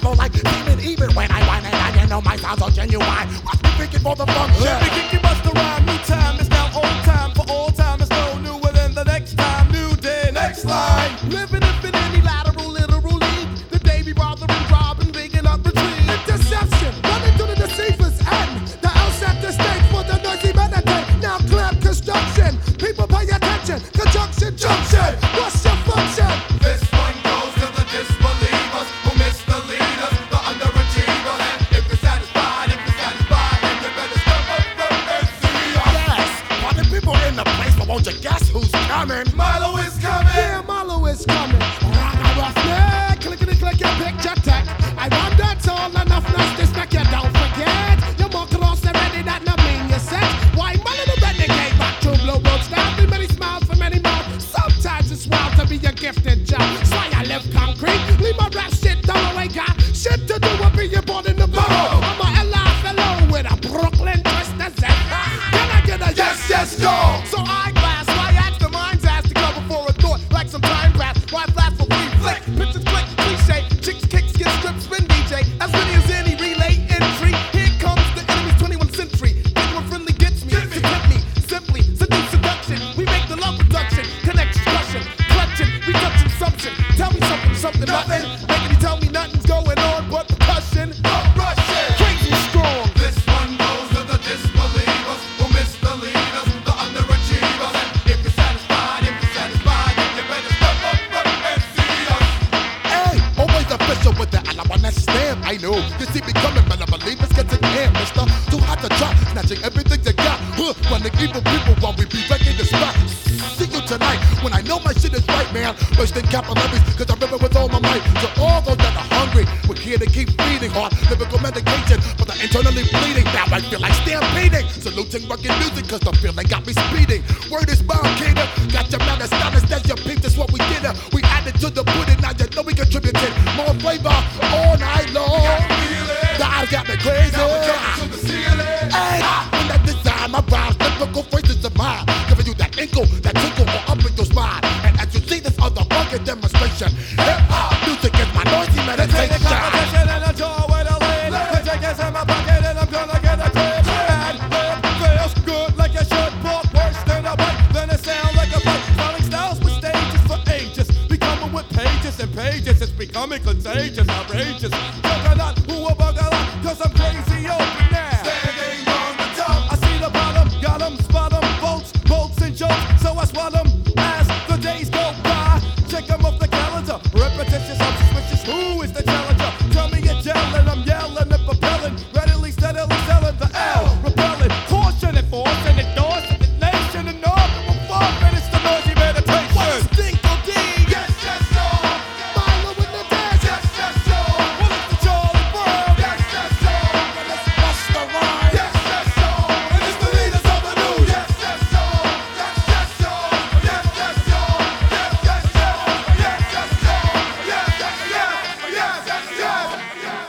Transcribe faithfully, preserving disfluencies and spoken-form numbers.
flow like demon even when I whine and I you know my sounds are genuine. Watch me thinking for the function. Let me kick you bust the rhyme. New time is now old time. For all time is no newer than the next time. New day, next line. Living infinity, lateral, literally. The day we bothering, robbing, bigging up, retreat. Deception, running to the deceiver's end. The L set the stage for the noisy meditate. Now clear construction. People pay attention. Conjunction, junction. What's your function? This one goes to the disbelievers who miss the leaders, the underachievers. And if you're satisfied, if you're satisfied, then you better step up and see us. Yes, party people in the place, but won't you guess who's coming? Milo is coming. Yeah, Marlo is coming. Rock a rough neck, clickety click your picture tech. I run that's all enough nice to snack you. Don't forget, your mark cross already, that not mean you're set. Why Marlo the renegade, back to blue road style. Be many smiles for many more. Sometimes it's wild to be a gifted job. So I live concrete, leave my rap shit down away, got shit to do with being born in the borough. I'm a L I fellow with a Brooklyn twist of Z. Can I get a yes, yes, go? So eyeglass, why ask the mind's ass to go before a thought like some time pass? Why flash for free flick? Pictures click, cliche. Chicks, kicks, get stripped, spin D J. As many as any relay entry. Here comes the enemy's twenty-first century. Think what friendly gets me. To tempt me, simply, seduce seduction. We make the love production, connect discussion, clutching, we touch consumption. Tell me something, something, nothing. Making you tell me nothing's going on but percussion. Russian. Crazy strong. This one goes to the disbelievers who miss the leaders, the underachievers. And if you're satisfied, if you're satisfied, then you better step up and see us. Hey, always official with the L I wanna stamp. I know you see me coming, better believe it's getting in, mister. Too hot to drop, snatching everything you got. Huh, running evil people while we be wrecking the spot. See you tonight when I know my shit is right, man. Bursting capillaries, cause I rip it with all my might. To all those that are hungry, we're here to keep feeding hard. Lyrical medication for the internally bleeding. Now I feel like stampeding. Saluting rugged music, cause the feeling got me speeding. Word is bound, cater. Got your man astonished as your peep, that's what we did. uh. We added to the pudding, now you know we contributed more flavor all night long. The eyes got me crazy. Now we're jumping to the ceiling. Hey, when that design, my rhymes, typical phrases of mine, giving you that inkle, that tinkle, or up in your spine. And as you see this other fucking demonstration, hip hop music is my noisy meditation. Competition in a door with a lid. The check is in my pocket and I'm gonna get a tip. And it feels good like it should. But worse than a bite, then it sound like a fight. Selling styles with stages for ages. Becoming with pages and pages. It's becoming contagious, outrageous.